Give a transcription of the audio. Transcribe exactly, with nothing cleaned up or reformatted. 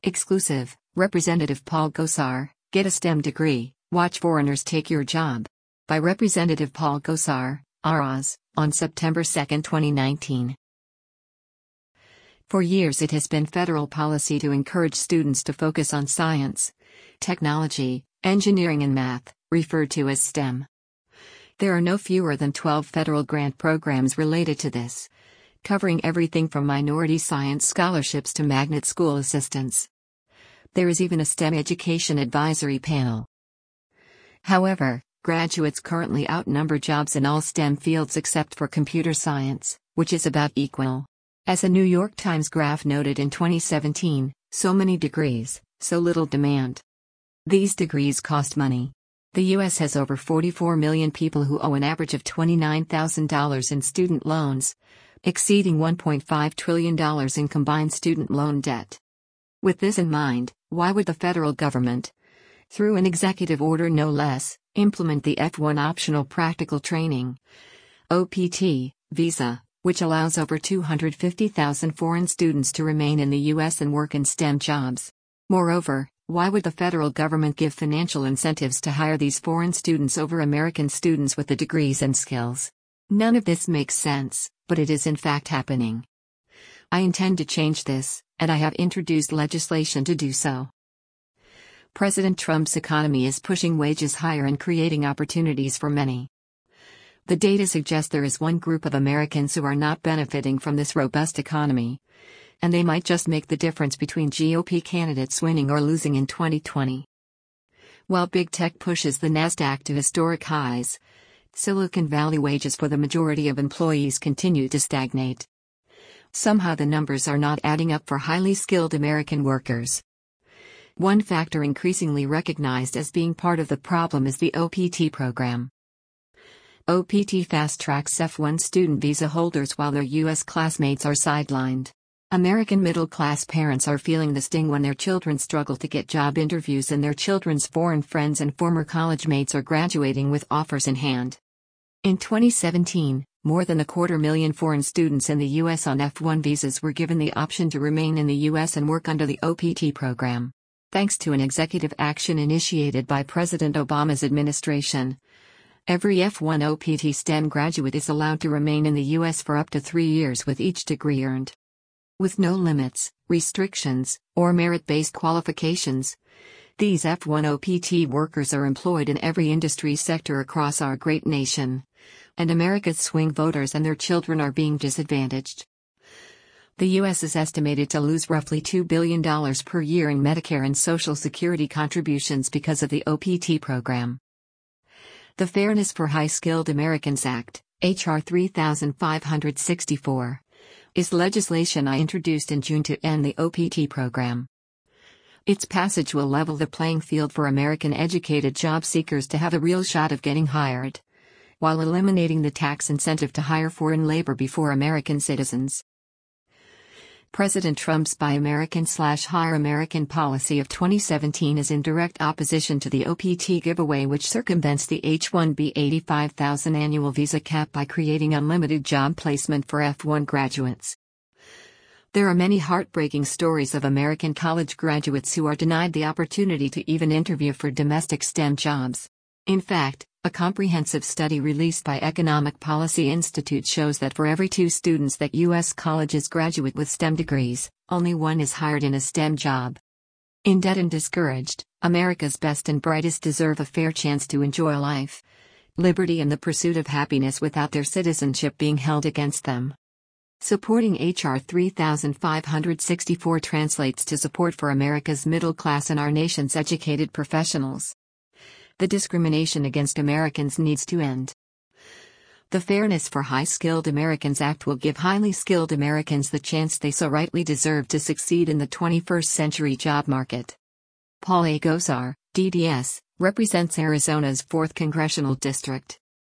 Exclusive, Representative Paul Gosar, get a STEM degree, watch foreigners take your job. By Representative Paul Gosar, R O S, on September second, twenty nineteen. For years it has been federal policy to encourage students to focus on science, technology, engineering and math, referred to as STEM. There are no fewer than twelve federal grant programs related to this, covering everything from minority science scholarships to magnet school assistance. There is even a STEM education advisory panel. However, graduates currently outnumber jobs in all STEM fields except for computer science, which is about equal. As a New York Times graph noted in twenty seventeen, so many degrees, so little demand. These degrees cost money. The U S has over forty-four million people who owe an average of twenty-nine thousand dollars in student loans, exceeding one point five trillion dollars in combined student loan debt. With this in mind, why would the federal government, through an executive order no less, implement the F one Optional Practical Training (O P T) visa, which allows over two hundred fifty thousand foreign students to remain in the U S and work in STEM jobs? Moreover, why would the federal government give financial incentives to hire these foreign students over American students with the degrees and skills? None of this makes sense, but it is in fact happening. I intend to change this, and I have introduced legislation to do so. President Trump's economy is pushing wages higher and creating opportunities for many. The data suggests there is one group of Americans who are not benefiting from this robust economy, and they might just make the difference between G O P candidates winning or losing in twenty twenty. While big tech pushes the NASDAQ to historic highs, Silicon Valley wages for the majority of employees continue to stagnate. Somehow the numbers are not adding up for highly skilled American workers. One factor increasingly recognized as being part of the problem is the O P T program. O P T fast-tracks F one student visa holders while their U S classmates are sidelined. American middle-class parents are feeling the sting when their children struggle to get job interviews and their children's foreign friends and former college mates are graduating with offers in hand. In twenty seventeen, more than a quarter million foreign students in the U S on F one visas were given the option to remain in the U S and work under the O P T program. Thanks to an executive action initiated by President Obama's administration, every F one O P T STEM graduate is allowed to remain in the U S for up to three years with each degree earned. With no limits, restrictions, or merit-based qualifications, these F one O P T workers are employed in every industry sector across our great nation, and America's swing voters and their children are being disadvantaged. The U S is estimated to lose roughly two billion dollars per year in Medicare and Social Security contributions because of the O P T program. The Fairness for High-Skilled Americans Act, H R thirty-five sixty-four, is legislation I introduced in June to end the O P T program. Its passage will level the playing field for American educated job seekers to have a real shot of getting hired, while eliminating the tax incentive to hire foreign labor before American citizens. President Trump's Buy American slash Hire American policy of twenty seventeen is in direct opposition to the O P T giveaway, which circumvents the H one B eighty-five thousand annual visa cap by creating unlimited job placement for F one graduates. There are many heartbreaking stories of American college graduates who are denied the opportunity to even interview for domestic STEM jobs. In fact, a comprehensive study released by Economic Policy Institute shows that for every two students that U S colleges graduate with STEM degrees, only one is hired in a STEM job. In debt and discouraged, America's best and brightest deserve a fair chance to enjoy life, liberty and the pursuit of happiness without their citizenship being held against them. Supporting H R thirty-five sixty-four translates to support for America's middle class and our nation's educated professionals. The discrimination against Americans needs to end. The Fairness for High-Skilled Americans Act will give highly skilled Americans the chance they so rightly deserve to succeed in the twenty-first century job market. Paul A. Gosar, D D S, represents Arizona's fourth Congressional District.